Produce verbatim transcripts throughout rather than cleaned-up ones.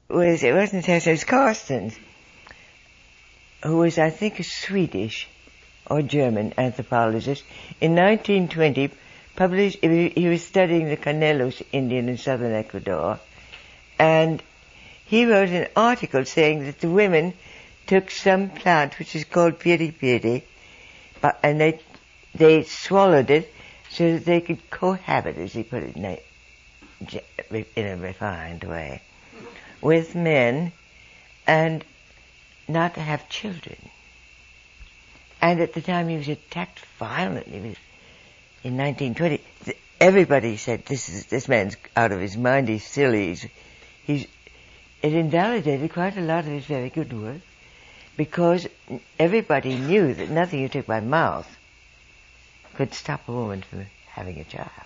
was, it wasn't Hess, it was Carstens, who was, I think, a Swedish or German anthropologist. In nineteen twenty, published, he was studying the Canelos Indian in southern Ecuador, and he wrote an article saying that the women took some plant which is called piri piri, but, and they they swallowed it so that they could cohabit, as he put it in a, in a refined way, with men, and not to have children. And at the time he was attacked violently in nineteen twenty. Everybody said, this is this man's out of his mind, he's silly. He's, he's, it invalidated quite a lot of his very good work, because everybody knew that nothing you took by mouth could stop a woman from having a child.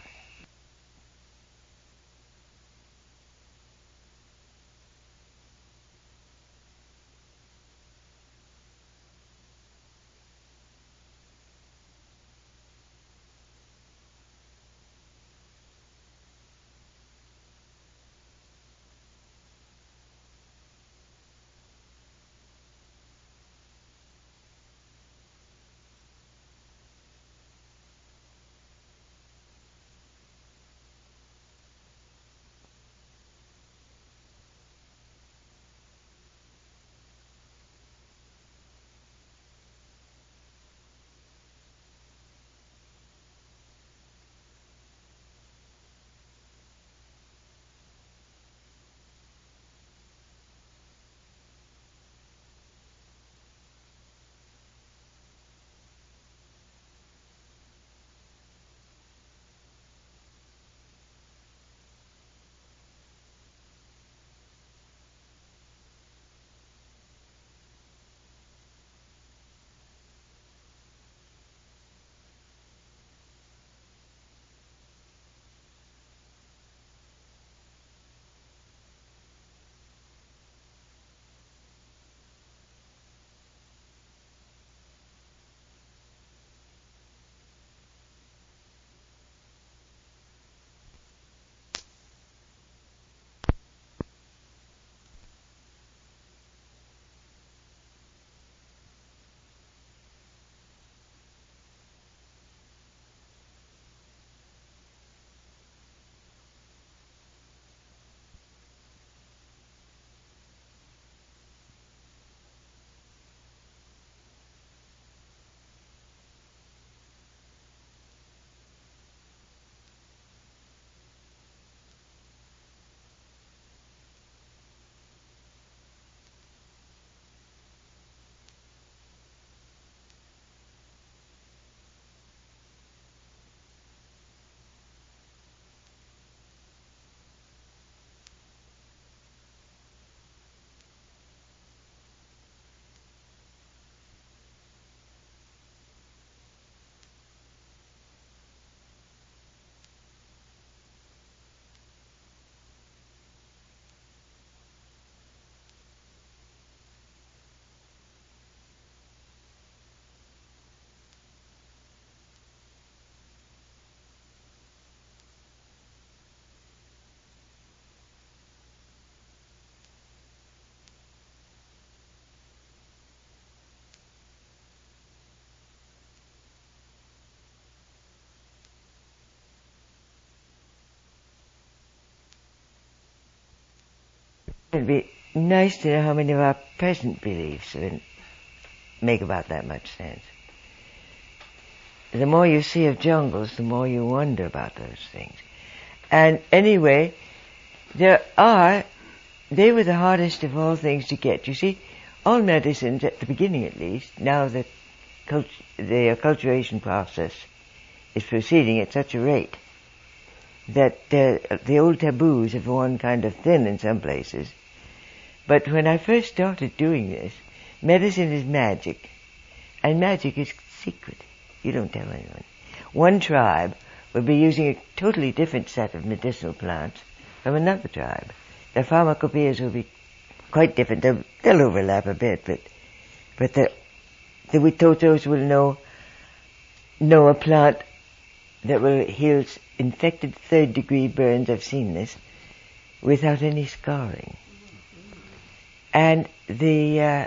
It'd be nice to know how many of our present beliefs make about that much sense. The more you see of jungles, the more you wonder about those things. And anyway, there are, they were the hardest of all things to get. You see, all medicines, at the beginning at least, now that cult- the acculturation process is proceeding at such a rate, that uh, the old taboos have worn kind of thin in some places. But when I first started doing this, medicine is magic, and magic is secret. You don't tell anyone. One tribe will be using a totally different set of medicinal plants from another tribe. Their pharmacopoeias will be quite different. They'll, they'll overlap a bit, but but the the Witotos will know know a plant that will heal infected third degree burns, I've seen this, without any scarring. And the uh,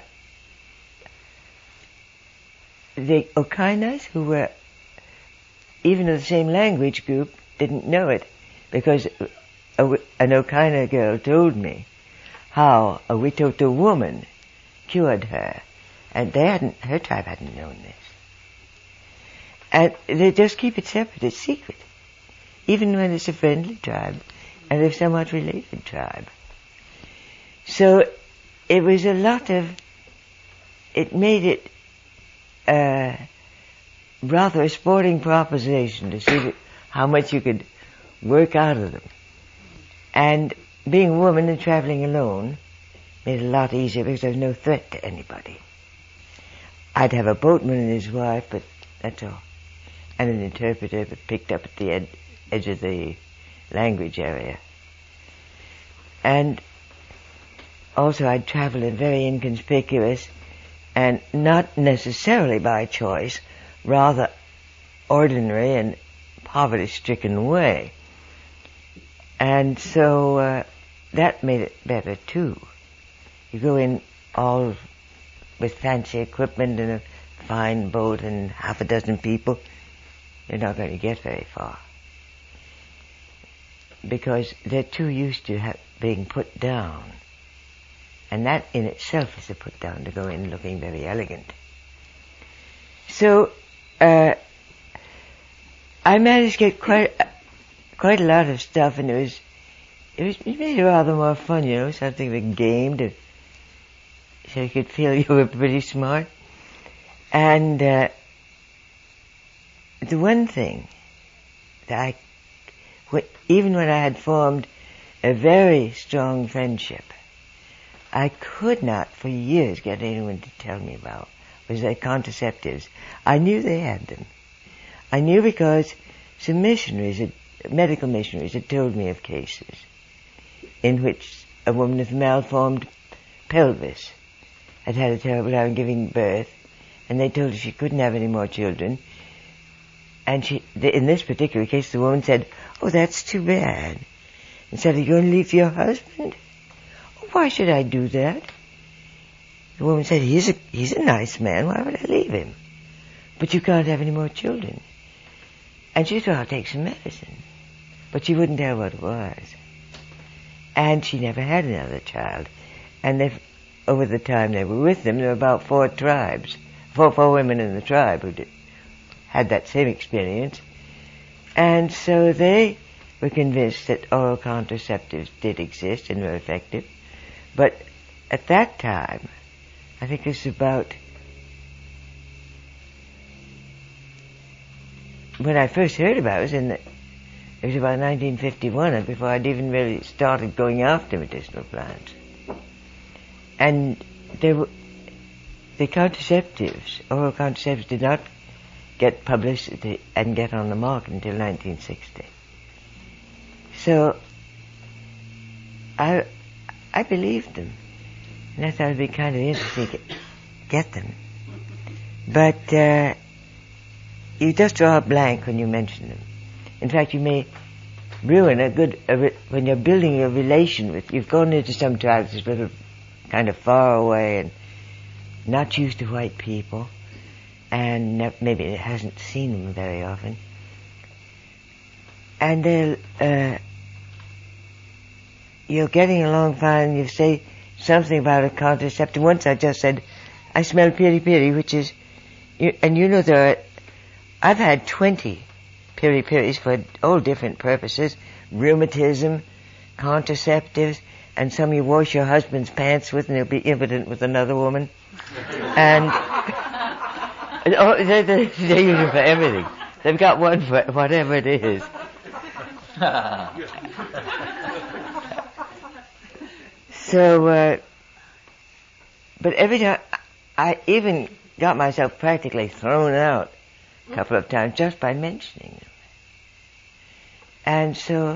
the Okainas, who were even of the same language group, didn't know it, because a, an Okaina girl told me how a Witoto woman cured her, and they hadn't, her tribe hadn't known this. And they just keep it separate, it's secret, even when it's a friendly tribe and a somewhat related tribe. So it was a lot of, it made it uh, rather a sporting proposition to see how much you could work out of them. And being a woman and traveling alone made it a lot easier because there was no threat to anybody. I'd have a boatman and his wife, but that's all. And an interpreter, but picked up at the ed- edge of the language area. And also I'd travel in very inconspicuous and not necessarily by choice, rather ordinary and poverty-stricken way. And so uh, that made it better too. You go in all with fancy equipment and a fine boat and half a dozen people, you're not going to get very far. Because they're too used to ha- being put down. And that in itself is a put down, to go in looking very elegant. So, uh, I managed to get quite, quite a lot of stuff, and it was, it was, it made it rather more fun, you know, something of a game to, so you could feel you were pretty smart. And, uh, the one thing that I, even when I had formed a very strong friendship, I could not for years get anyone to tell me about was their contraceptives. I knew they had them. I knew because some missionaries, had, medical missionaries, had told me of cases in which a woman with malformed pelvis had had a terrible time giving birth, and they told her she couldn't have any more children. And she, in this particular case, the woman said, "Oh, that's too bad." And said, "Are you going to leave your husband?" "Oh, why should I do that?" The woman said, he's a, he's a nice man. Why would I leave him? "But you can't have any more children." And she said, "I'll take some medicine." But she wouldn't tell what it was. And she never had another child. And they, over the time they were with them, there were about four tribes, four, four women in the tribe who did, had that same experience. And so they were convinced that oral contraceptives did exist and were effective. But at that time, I think it was about, when I first heard about it, it was in the, it was about nineteen fifty-one, and before I'd even really started going after medicinal plants. And there were, the contraceptives, oral contraceptives did not get publicity and get on the market until nineteen sixty. So I I believed them, and I thought it'd be kind of interesting to get them. But uh, you just draw a blank when you mention them. In fact, you may ruin a good a re, when you're building a relation with. You've gone into some tribes that are kind of far away and not used to white people, and maybe it hasn't seen them very often. And they'll, uh, you're getting along fine, and you say something about a contraceptive. Once I just said, "I smell piri piri," which is, you, and you know there are, I've had twenty piri piris for all different purposes, rheumatism, contraceptives, and some you wash your husband's pants with and he'll be impotent with another woman. And oh, they, they, they use it for everything. They've got one for whatever it is. So, uh, but every time, I even got myself practically thrown out a couple of times just by mentioning them. And so,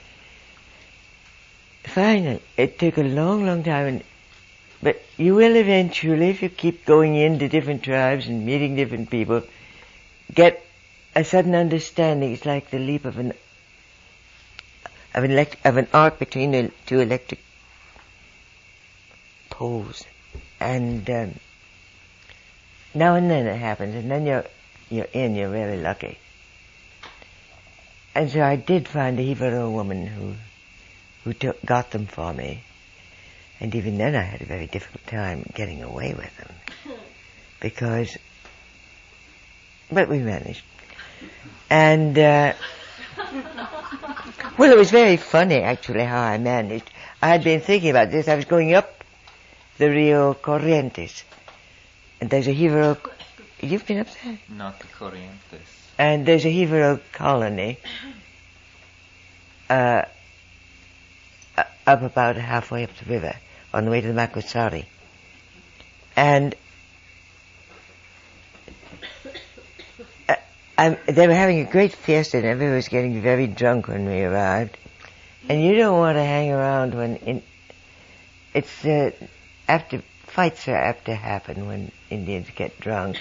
finally, it took a long, long time, and, but you will eventually, if you keep going into different tribes and meeting different people, get a sudden understanding. It's like the leap of an of an, elect, of an arc between the two electric poles. And um, now and then it happens, and then you're you're in, you're really lucky. And so I did find a Hebrew woman who who took, got them for me. And even then I had a very difficult time getting away with them. Because, but we managed. And, uh, well, it was very funny actually how I managed. I had been thinking about this. I was going up the Rio Corrientes. And there's a Hebrew, you've been up there? Not the Corrientes. And there's a Hebrew colony, uh, up about halfway up the river, on the way to the Makwasari. And uh, I'm, they were having a great fiesta, and everybody was getting very drunk when we arrived. And you don't want to hang around when in, it's uh, after fights are apt to happen when Indians get drunk.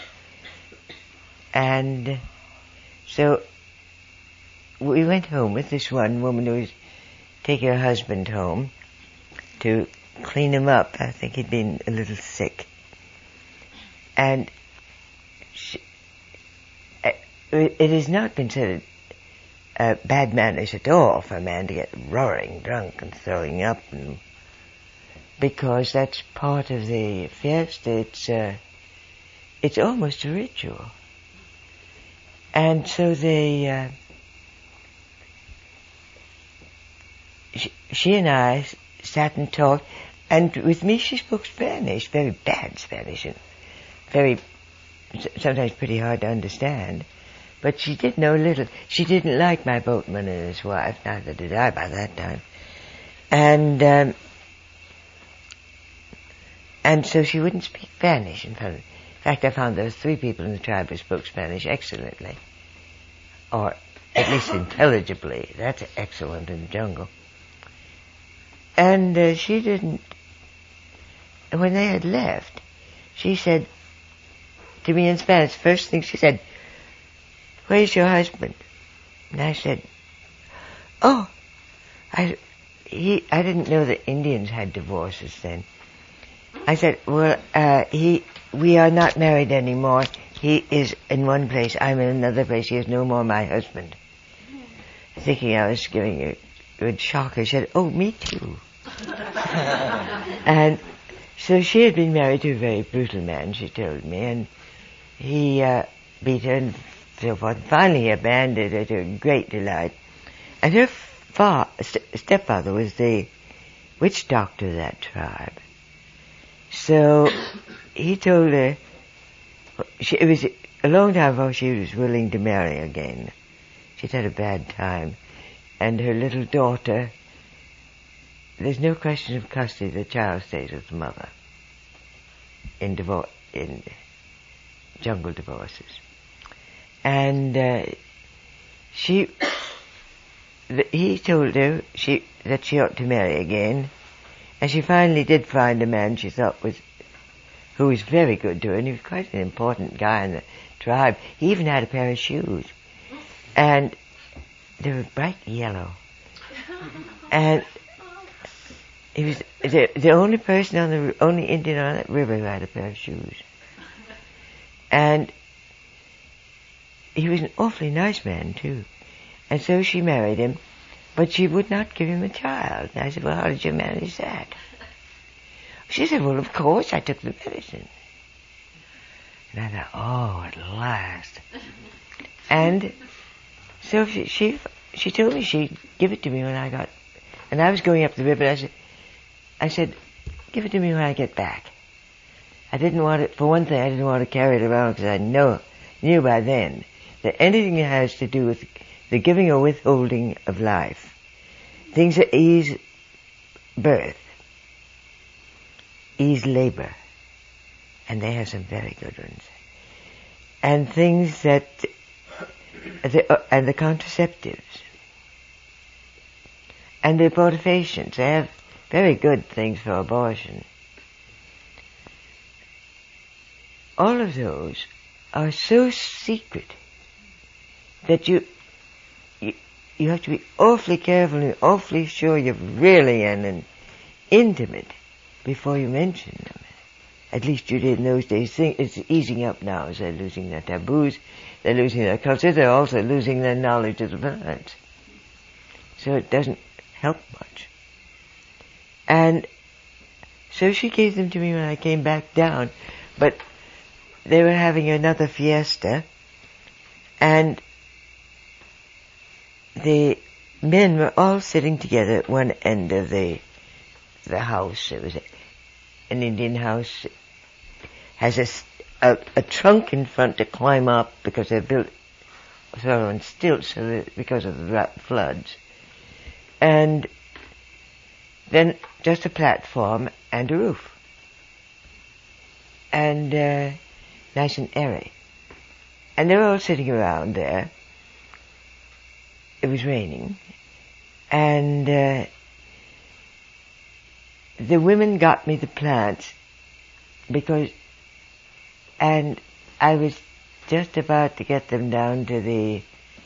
And so we went home with this one woman who was taking her husband home to clean him up. I think he'd been a little sick. And she, it has not been said uh, bad manners at all for a man to get roaring drunk and throwing up, and because that's part of the fiesta. It's uh, it's almost a ritual. And so they, uh, she, she and I sat and talked, and with me she spoke Spanish, very bad Spanish, and very, sometimes pretty hard to understand. But she did know a little. She didn't like my boatman and his wife, neither did I by that time. And, um, and so she wouldn't speak Spanish in front of me. In fact, I found there were three people in the tribe who spoke Spanish excellently, or at least intelligibly. That's excellent in the jungle. And uh, she didn't, when they had left, she said to me in Spanish, first thing she said, "Where's your husband?" And I said, "Oh, I, he, I didn't know that Indians had divorces then." I said, "Well, uh, he, we are not married anymore. He is in one place, I'm in another place. He is no more my husband." Thinking I was giving a good shock, I said, "Oh, me too." And so she had been married to a very brutal man, she told me, and he uh, beat her and so forth. Finally he abandoned her to her great delight. And her fa- st- stepfather was the witch doctor of that tribe. So he told her, she, it was a long time before she was willing to marry again. She'd had a bad time. And her little daughter, there's no question of custody, the child stays with the mother in divor- in jungle divorces. And uh, she, th- he told her she that she ought to marry again, and she finally did find a man she thought was, who was very good to her, and he was quite an important guy in the tribe. He even had a pair of shoes, and they were bright yellow. And he was the, the only person on the, only Indian on that river who had a pair of shoes. And he was an awfully nice man, too. And so she married him, but she would not give him a child. And I said, "Well, how did you manage that?" She said, "Well, of course, I took the medicine." And I thought, oh, at last. And so she, she she told me she'd give it to me when I got, and I was going up the river, and I said, I said, "Give it to me when I get back." I didn't want it, for one thing, I didn't want to carry it around, because I know, knew by then that anything that has to do with the giving or withholding of life, things that ease birth, ease labor, and they have some very good ones, and things that, the, and the contraceptives, and the abortifacients, they have very good things for abortion. All of those are so secret that you, you you have to be awfully careful and awfully sure you're really in and intimate before you mention them. At least you did in those days. It's easing up now as they're losing their taboos, they're losing their culture, they're also losing their knowledge of the plants. So it doesn't help much. And so she gave them to me when I came back down, but they were having another fiesta, and the men were all sitting together at one end of the the house. It was a, an Indian house. Has a, a, a trunk in front to climb up because they're built sort of on stilts so that, because of the floods. And then just a platform and a roof. And uh, nice and airy. And they were all sitting around there. It was raining. And uh, the women got me the plants because, and I was just about to get them down to the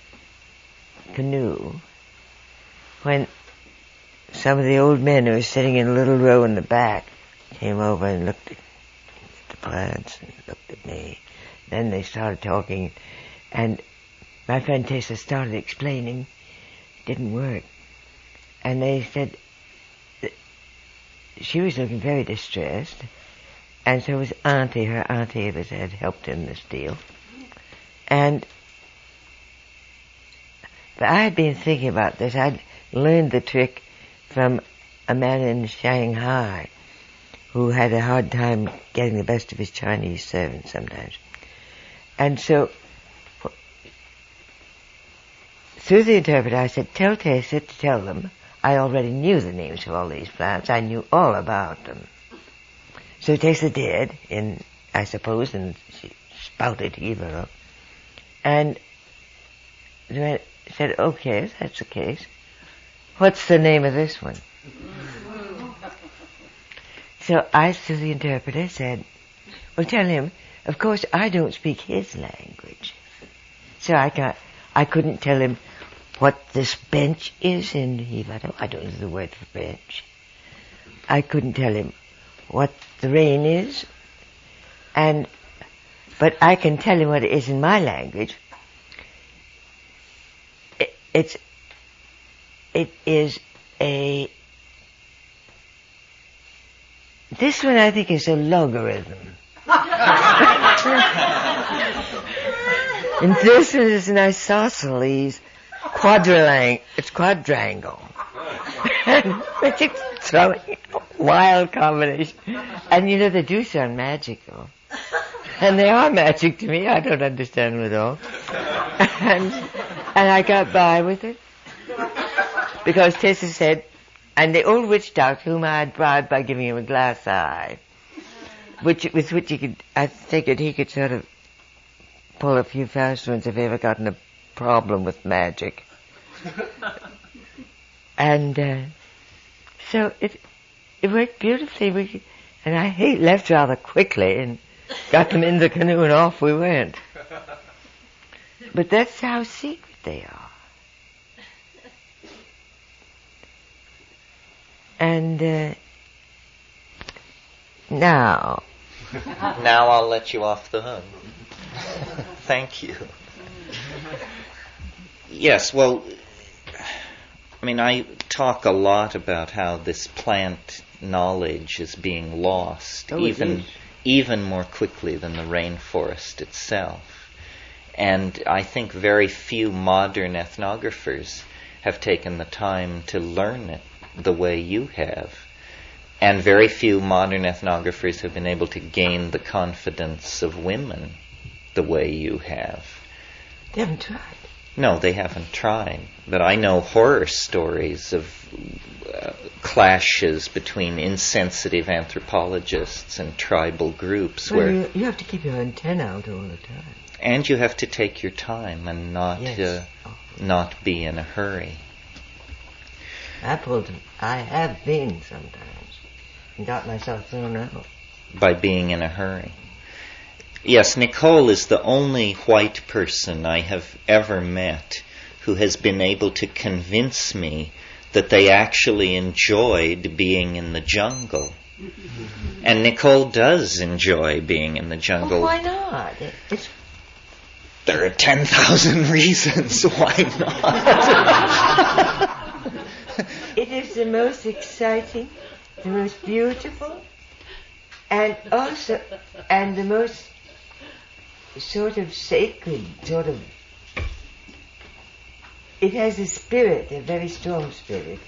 canoe when some of the old men who were sitting in a little row in the back came over and looked at the plants and looked at me. Then they started talking, and my friend Tessa started explaining. It didn't work. And they said that she was looking very distressed, and so was Auntie. Her auntie was, had helped in this deal. And but I had been thinking about this. I'd learned the trick from a man in Shanghai who had a hard time getting the best of his Chinese servants sometimes. And so, through the interpreter, I said, tell Tessa to tell them. I already knew the names of all these plants. I knew all about them. So Tessa did, in, I suppose, and she spouted Hebrew. And the man said, okay, if that's the case, what's the name of this one? So I, through the interpreter, said, well, tell him, of course, I don't speak his language. So I got, I couldn't tell him what this bench is in Hebrew. I don't know the word for bench. I couldn't tell him what the rain is, and but I can tell him what it is in my language. It, it's it is a this one I think is a logarithm. And this one is an isosceles quadrilang it's quadrangle. Which is throwing a wild combination. And you know, they do sound magical. And they are magic to me. I don't understand them at all. And, and I got by with it. Because Tessa said, and the old witch doctor whom I had bribed by giving him a glass eye, which with which he could, I figured he could sort of pull a few fast ones if he ever got in a problem with magic. And uh, so it it worked beautifully. We, and I hate, left rather quickly and got them in the canoe and off we went. But that's how secret they are. And uh, now... Now I'll let you off the hook. Thank you. Yes, well, I mean, I talk a lot about how this plant knowledge is being lost, oh, even even more quickly than the rainforest itself. And I think very few modern ethnographers have taken the time to learn it the way you have. And very few modern ethnographers have been able to gain the confidence of women the way you have. They haven't tried. No, they haven't tried. But I know horror stories of uh, clashes between insensitive anthropologists and tribal groups. Well, where you, you have to keep your antenna out all the time. And you have to take your time and not yes. uh, oh. not be in a hurry. I pulled, I have been sometimes, and got myself thrown out. By being in a hurry. Yes, Nicole is the only white person I have ever met who has been able to convince me that they actually enjoyed being in the jungle And Nicole does enjoy being in the jungle. Well, why not? It's There are ten thousand reasons why not. It is the most exciting, the most beautiful, and also, and the most sort of sacred, sort of, it has a spirit, a very strong spirit.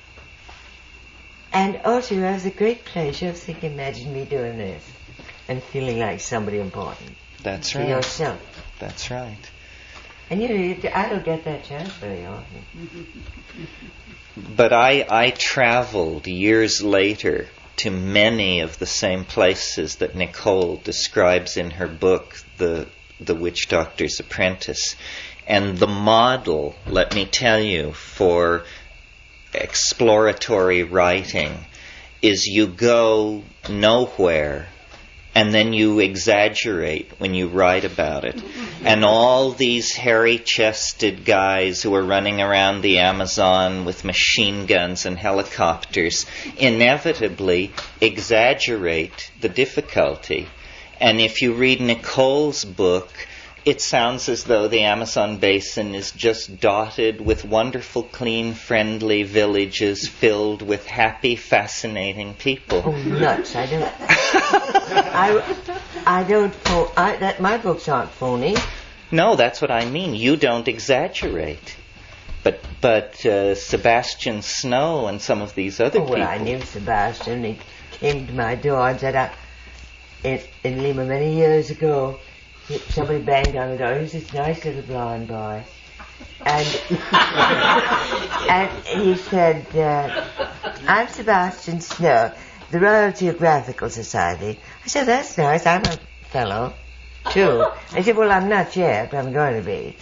And also you have the great pleasure of thinking, imagine me doing this, and feeling like somebody important. That's for right. yourself. That's right. And you know, you, I don't get that chance very often. But I, I traveled years later to many of the same places that Nicole describes in her book, The, the Witch Doctor's Apprentice. And the model, let me tell you, for exploratory writing is you go nowhere and then you exaggerate when you write about it. And all these hairy-chested guys who are running around the Amazon with machine guns and helicopters inevitably exaggerate the difficulty. And if you read Nicole's book, it sounds as though the Amazon basin is just dotted with wonderful, clean, friendly villages filled with happy, fascinating people. Oh, nuts! I don't. I, I don't. Pho- I, that my books aren't phony. No, that's what I mean. You don't exaggerate. But but uh, Sebastian Snow and some of these other oh, people. Well, I knew Sebastian. He came to my door and said, I, in, in Lima many years ago, he, somebody banged on the door. He was this nice little blonde boy. And, and he said, uh, I'm Sebastian Snow, the Royal Geographical Society. I said, that's nice. I'm a fellow, too. I said, well, I'm not yet, but I'm going to be.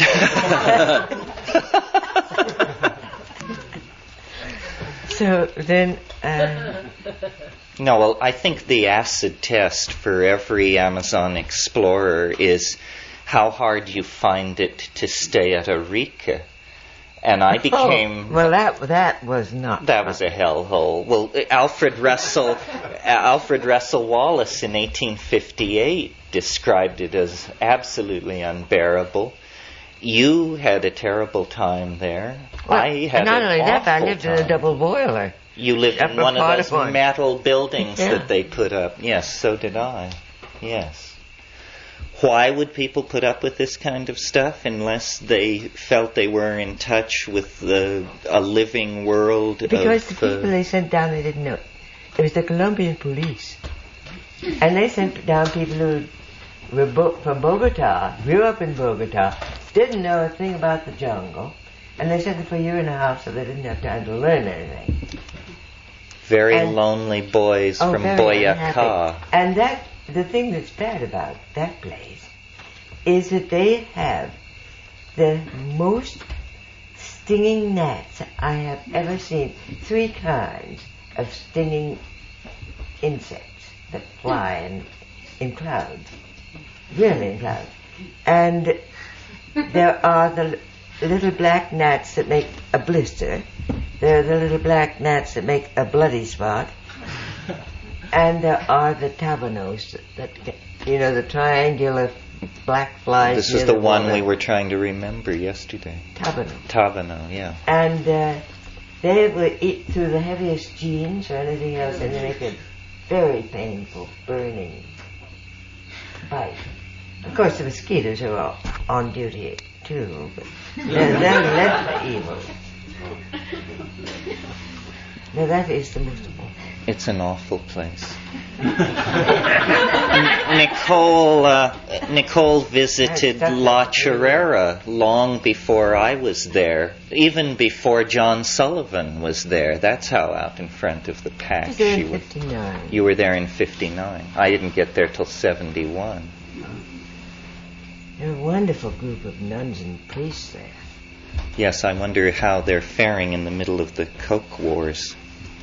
So then... Uh, no, well, I think the acid test for every Amazon explorer is how hard you find it to stay at Arica. And I became... Oh, well, that that was not... That was a hellhole. Well, Alfred Russel, Alfred Russel Wallace in eighteen fifty-eight described it as absolutely unbearable. You had a terrible time there. Well, I had not an only that, I awful lived time. in a double boiler. You lived in one of those one. metal buildings Yeah. that they put up. Yes, so did I. Yes. Why would people put up with this kind of stuff unless they felt they were in touch with the, a living world? Because of, the people uh, they sent down, they didn't know. It was the Colombian police. And they sent down people who were bo- from Bogota, grew up in Bogota, didn't know a thing about the jungle, and they sent them for a year and a half so they didn't have time to learn anything. Very and, lonely boys oh, from very Boyacá. Unhappy. And that, the thing that's bad about that place is that they have the most stinging gnats I have ever seen. Three kinds of stinging insects that fly in, in clouds. Really in clouds. And there are the little black gnats that make a blister. There are the little black gnats that make a bloody spot. And there are the tabanos that, that get, you know, the triangular black flies. This is the, the one we were trying to remember yesterday. Tabano. Tabano, yeah. And uh, they will eat through the heaviest jeans or anything else, and they make a very painful, burning bite. Of course, the mosquitoes are all on duty too, but they're, they're less evil. Now that is the most awful. It's an awful place. Nicole uh, Nicole visited La Chorrera long before I was there, even before John Sullivan was there. That's how out in front of the pack I was there she in was. fifty-nine. You were there in fifty-nine. I didn't get there till seventy-one. There are a wonderful group of nuns and priests there. Yes, I wonder how they're faring in the middle of the Coke Wars.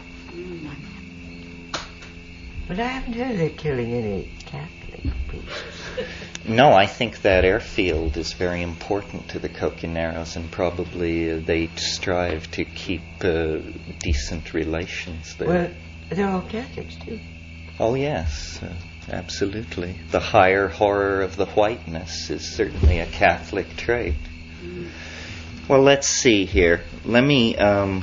But I haven't heard they're killing any Catholic priests. No, I think that airfield is very important to the Coconeros, and probably uh, they strive to keep uh, decent relations there. Well, they're all Catholics too. Oh, yes, uh, absolutely. The higher horror of the whiteness is certainly a Catholic trait. Well, let's see here. Let me... Um,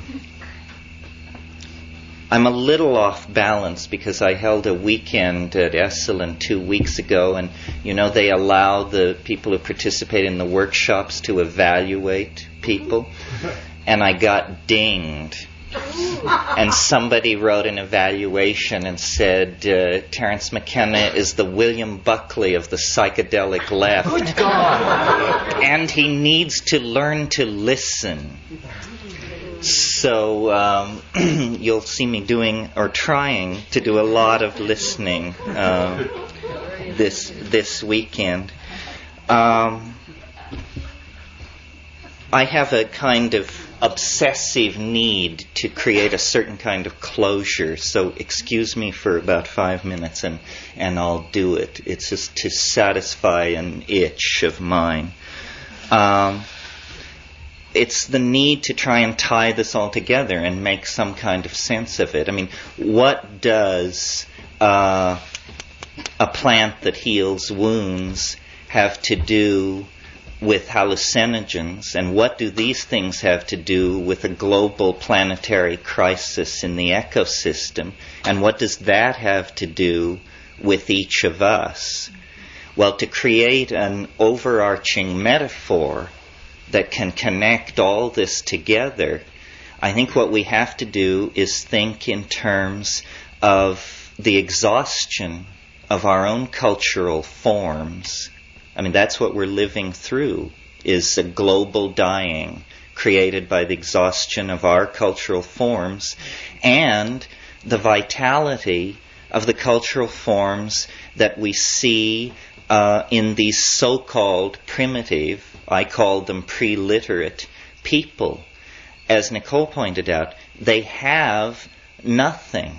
I'm a little off balance because I held a weekend at Esalen two weeks ago, and you know they allow the people who participate in the workshops to evaluate people, and I got dinged. And somebody wrote an evaluation and said uh, Terence McKenna is the William Buckley of the psychedelic left. Good God. And he needs to learn to listen. So um, you'll see me doing or trying to do a lot of listening uh, this this weekend. Um, I have a kind of obsessive need to create a certain kind of closure. So excuse me for about five minutes and, and I'll do it. It's just to satisfy an itch of mine. Um, It's the need to try and tie this all together and make some kind of sense of it. I mean, what does uh, a plant that heals wounds have to do with hallucinogens? And what do these things have to do with a global planetary crisis in the ecosystem? And what does that have to do with each of us? Well, to create an overarching metaphor that can connect all this together, I think what we have to do is think in terms of the exhaustion of our own cultural forms. I mean, that's what we're living through, is a global dying created by the exhaustion of our cultural forms and the vitality of the cultural forms that we see uh, in these so-called primitive, I called them pre-literate people. As Nicole pointed out, they have nothing.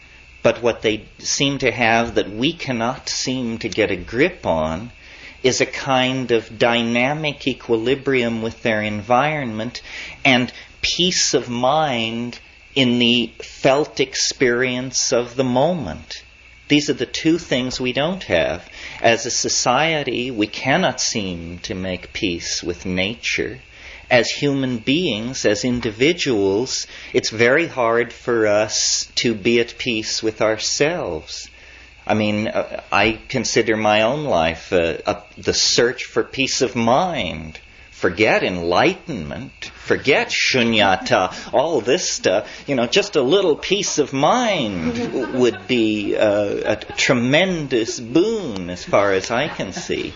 But what they seem to have that we cannot seem to get a grip on is a kind of dynamic equilibrium with their environment and peace of mind in the felt experience of the moment. These are the two things we don't have. As a society, we cannot seem to make peace with nature. As human beings, as individuals, it's very hard for us to be at peace with ourselves. I mean, uh, I consider my own life uh, uh, the search for peace of mind. Forget enlightenment, forget shunyata, all this stuff. You know, just a little peace of mind would be uh, a tremendous boon as far as I can see.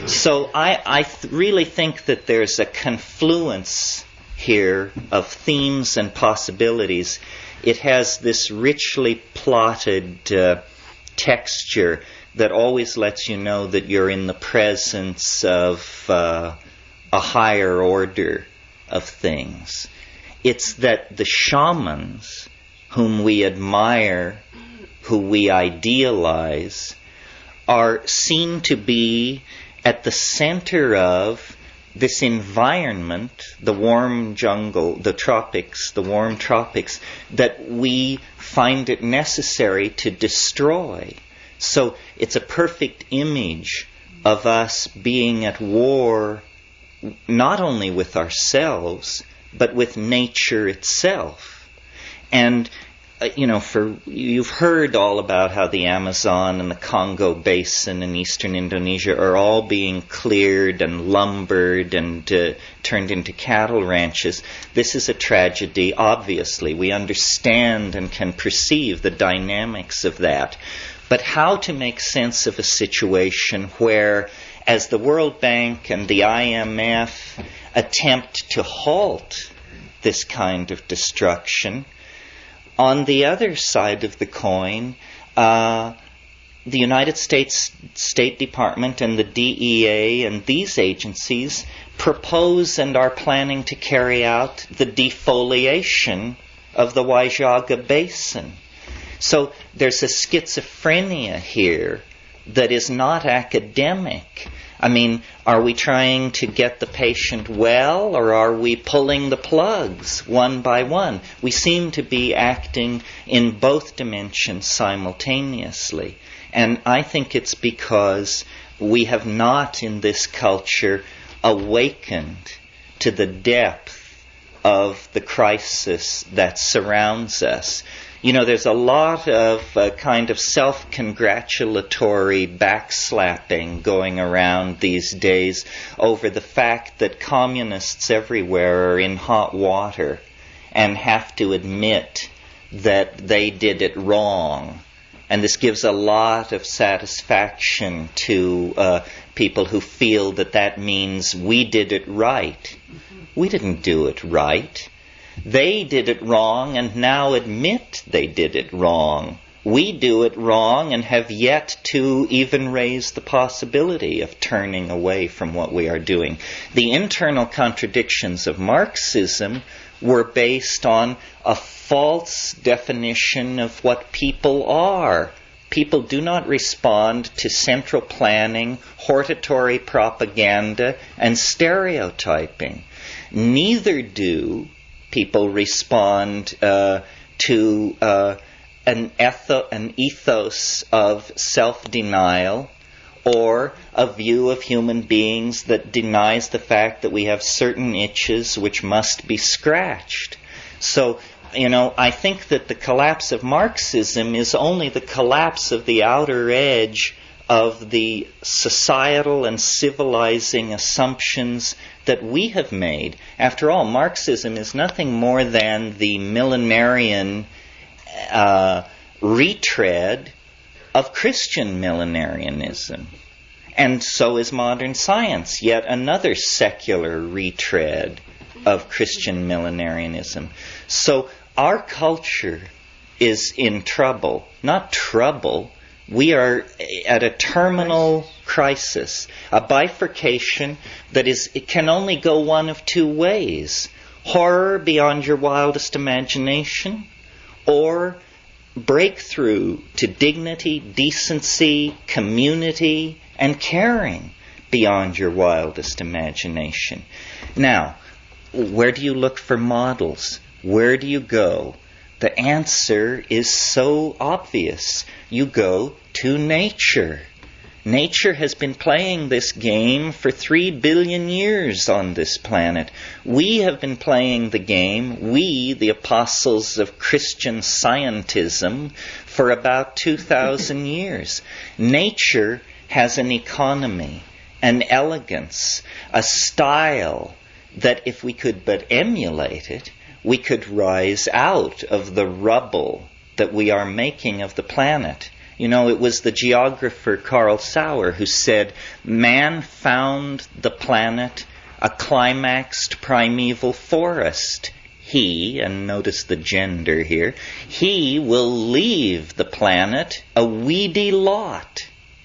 So I, I th- really think that there's a confluence here of themes and possibilities. It has this richly plotted uh, texture that always lets you know that you're in the presence of Uh, a higher order of things. It's that the shamans whom we admire, who we idealize, are seen to be at the center of this environment, the warm jungle, the tropics, the warm tropics, that we find it necessary to destroy. So it's a perfect image of us being at war not only with ourselves, but with nature itself. And, uh, you know, for you've heard all about how the Amazon and the Congo Basin in eastern Indonesia are all being cleared and lumbered and uh, turned into cattle ranches. This is a tragedy, obviously. We understand and can perceive the dynamics of that. But how to make sense of a situation where, as the World Bank and the I M F attempt to halt this kind of destruction, on the other side of the coin, uh, the United States State Department and the D E A and these agencies propose and are planning to carry out the defoliation of the Waijaga Basin. So there's a schizophrenia here that is not academic. I mean, are we trying to get the patient well, or are we pulling the plugs one by one? We seem to be acting in both dimensions simultaneously. And I think it's because we have not in this culture awakened to the depth of the crisis that surrounds us. You know, there's a lot of uh, kind of self-congratulatory backslapping going around these days over the fact that communists everywhere are in hot water and have to admit that they did it wrong. And this gives a lot of satisfaction to uh, people who feel that that means we did it right. We didn't do it right. They did it wrong and now admit they did it wrong. We do it wrong and have yet to even raise the possibility of turning away from what we are doing. The internal contradictions of Marxism were based on a false definition of what people are. People do not respond to central planning, hortatory propaganda, and stereotyping. Neither do people respond uh, to uh, an, etho- an ethos of self-denial or a view of human beings that denies the fact that we have certain itches which must be scratched. So, you know, I think that the collapse of Marxism is only the collapse of the outer edge of the societal and civilizing assumptions that we have made. After all, Marxism is nothing more than the millenarian uh, retread of Christian millenarianism. And so is modern science, yet another secular retread of Christian millenarianism. So our culture is in trouble, not trouble. We are at a terminal crisis, a bifurcation that is, it can only go one of two ways. Horror beyond your wildest imagination, or breakthrough to dignity, decency, community, and caring beyond your wildest imagination. Now, where do you look for models? Where do you go? The answer is so obvious. You go to nature. Nature has been playing this game for three billion years on this planet. We have been playing the game, we, the apostles of Christian scientism, for about two thousand years. Nature has an economy, an elegance, a style that if we could but emulate it, we could rise out of the rubble that we are making of the planet. You know, it was the geographer Carl Sauer who said, man found the planet a climaxed primeval forest. He, and notice the gender here, he will leave the planet a weedy lot.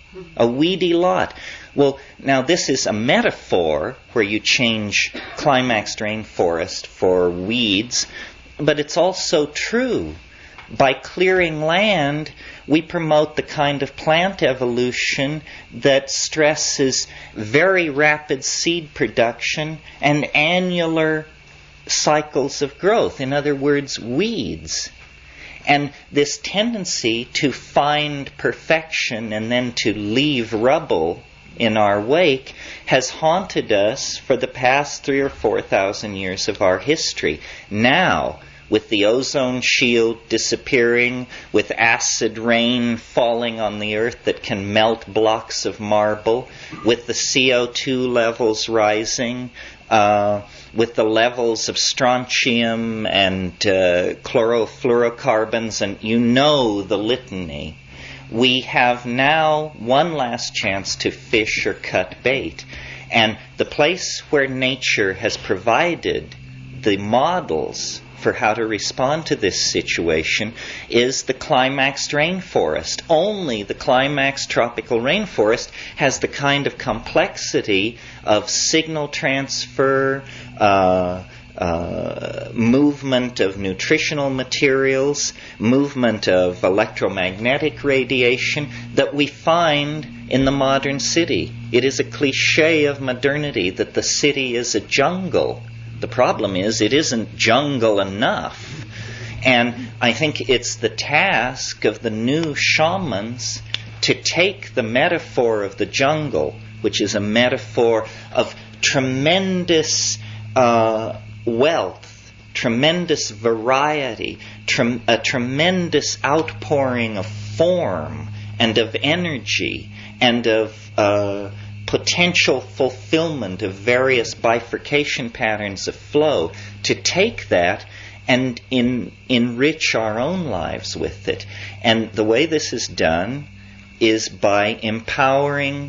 A weedy lot. Well, now this is a metaphor where you change climaxed rainforest for weeds, but it's also true. By clearing land, we promote the kind of plant evolution that stresses very rapid seed production and annular cycles of growth. In other words, weeds. And this tendency to find perfection and then to leave rubble in our wake has haunted us for the past three or four thousand years of our history. Now, with the ozone shield disappearing, with acid rain falling on the earth that can melt blocks of marble, with the C O two levels rising, uh, with the levels of strontium and uh, chlorofluorocarbons, and you know the litany, we have now one last chance to fish or cut bait. And the place where nature has provided the models for how to respond to this situation is the climaxed rainforest. Only the climaxed tropical rainforest has the kind of complexity of signal transfer, uh, uh, movement of nutritional materials, movement of electromagnetic radiation that we find in the modern city. It is a cliche of modernity that the city is a jungle. The problem is it isn't jungle enough. And I think it's the task of the new shamans to take the metaphor of the jungle, which is a metaphor of tremendous uh, wealth, tremendous variety, trem- a tremendous outpouring of form and of energy and of uh, potential fulfillment of various bifurcation patterns of flow, to take that and in, enrich our own lives with it. And the way this is done is by empowering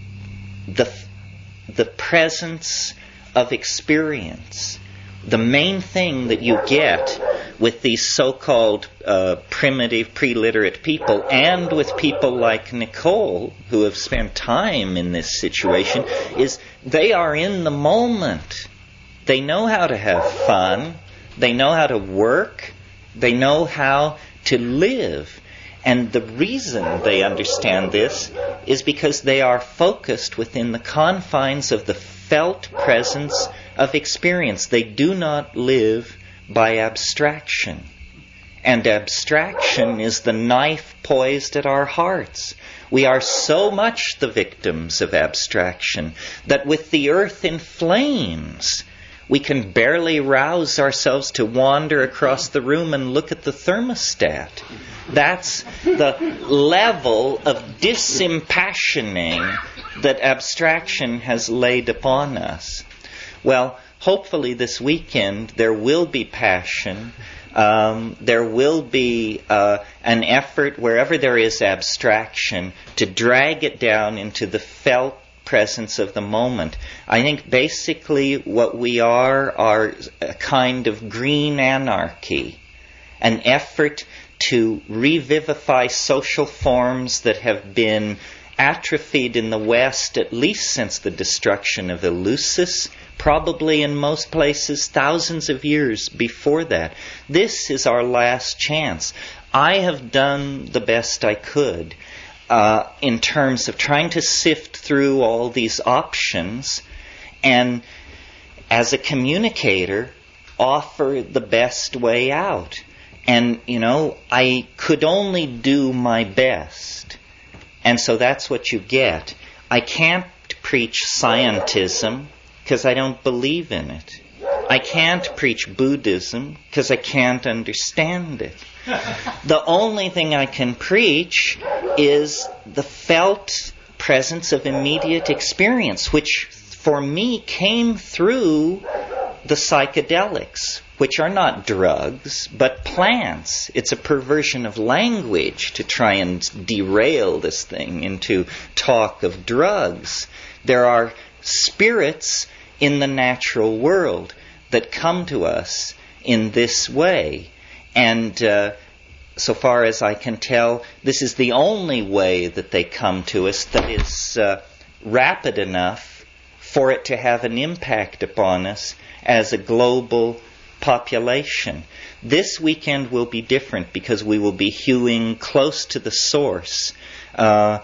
the, the presence of experience. The main thing that you get with these so-called uh, primitive, pre-literate people, and with people like Nicole, who have spent time in this situation, is they are in the moment. They know how to have fun. They know how to work. They know how to live. And the reason they understand this is because they are focused within the confines of the felt presence of experience. They do not live by abstraction. And abstraction is the knife poised at our hearts. We are so much the victims of abstraction that with the earth in flames, we can barely rouse ourselves to wander across the room and look at the thermostat. That's the level of disimpassioning that abstraction has laid upon us. Well, hopefully this weekend there will be passion. Um, there will be uh, an effort wherever there is abstraction to drag it down into the felt presence of the moment. I think basically what we are are a kind of green anarchy, an effort to revivify social forms that have been atrophied in the West at least since the destruction of Eleusis, probably in most places thousands of years before that. This is our last chance. I have done the best I could uh, in terms of trying to sift through all these options and, as a communicator, offer the best way out. And, you know, I could only do my best. And so that's what you get. I can't preach scientism because I don't believe in it. I can't preach Buddhism because I can't understand it. The only thing I can preach is the felt presence of immediate experience, which for me came through the psychedelics, which are not drugs, but plants. It's a perversion of language to try and derail this thing into talk of drugs. There are spirits in the natural world that come to us in this way. And uh, so far as I can tell, this is the only way that they come to us that is uh, rapid enough for it to have an impact upon us as a global population. This weekend will be different because we will be hewing close to the source. Uh,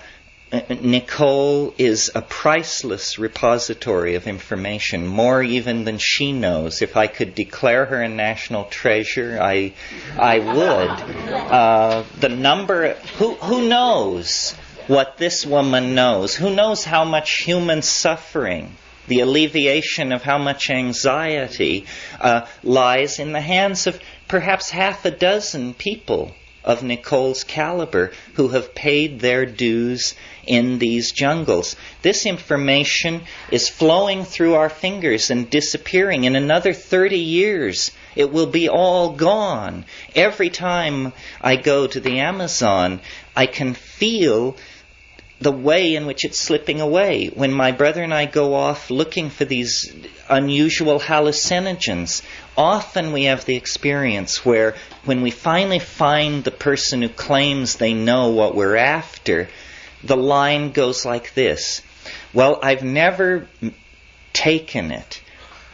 Nicole is a priceless repository of information, more even than she knows. If I could declare her a national treasure, I, I would. Uh, the number, who, who knows what this woman knows? Who knows how much human suffering, the alleviation of how much anxiety uh, lies in the hands of perhaps half a dozen people of Nicole's caliber who have paid their dues in these jungles. This information is flowing through our fingers and disappearing. In another thirty years, it will be all gone. Every time I go to the Amazon, I can feel the way in which it's slipping away. When my brother and I go off looking for these unusual hallucinogens, often we have the experience where when we finally find the person who claims they know what we're after, the line goes like this: well, I've never taken it,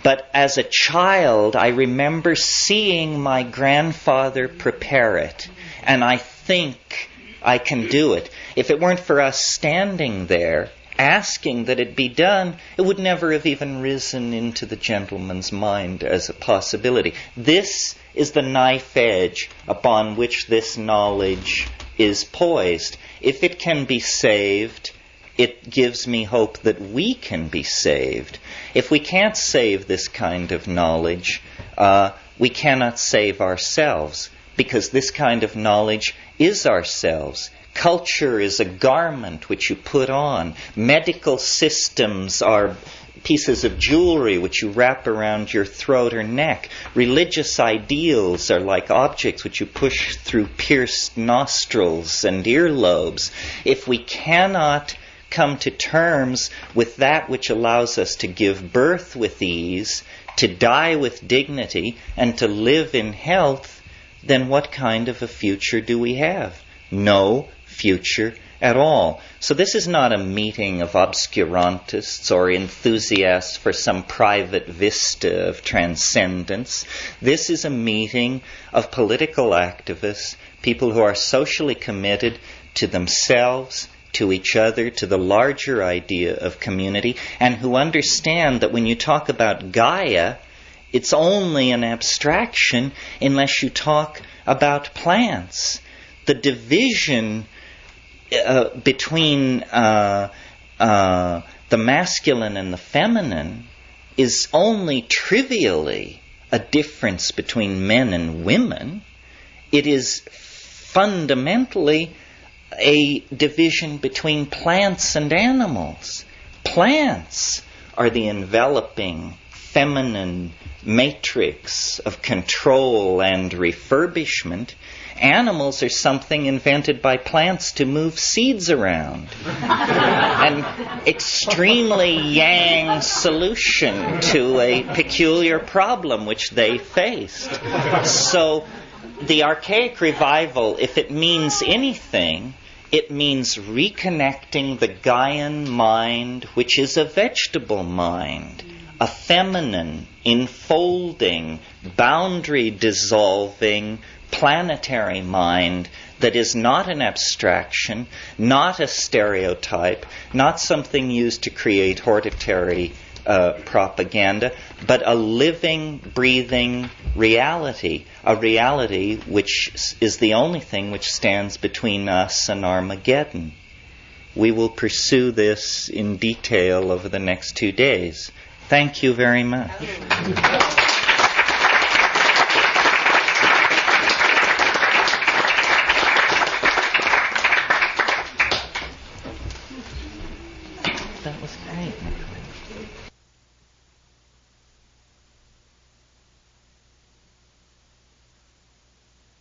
But as a child, I remember seeing my grandfather prepare it, and I think I can do it. If it weren't for us standing there, asking that it be done, it would never have even risen into the gentleman's mind as a possibility. This is the knife edge upon which this knowledge is poised. If it can be saved, it gives me hope that we can be saved. If we can't save this kind of knowledge, uh, we cannot save ourselves, because this kind of knowledge is ourselves. Culture is a garment which you put on. Medical systems are pieces of jewelry which you wrap around your throat or neck. Religious ideals are like objects which you push through pierced nostrils and earlobes. If we cannot come to terms with that which allows us to give birth with ease, to die with dignity, and to live in health, then what kind of a future do we have? No future at all. So this is not a meeting of obscurantists or enthusiasts for some private vista of transcendence. This is a meeting of political activists, people who are socially committed to themselves, to each other, to the larger idea of community, and who understand that when you talk about Gaia, it's only an abstraction unless you talk about plants. The division uh, between uh, uh, the masculine and the feminine is only trivially a difference between men and women. It is fundamentally a division between plants and animals. Plants are the enveloping feminine matrix of control and refurbishment. Animals are something invented by plants to move seeds around. An extremely yang solution to a peculiar problem which they faced. So the archaic revival, if it means anything, it means reconnecting the Gaian mind, which is a vegetable mind, a feminine, enfolding, boundary-dissolving, planetary mind that is not an abstraction, not a stereotype, not something used to create hortatory uh, propaganda, but a living, breathing reality, a reality which is the only thing which stands between us and Armageddon. We will pursue this in detail over the next two days. Thank you very much.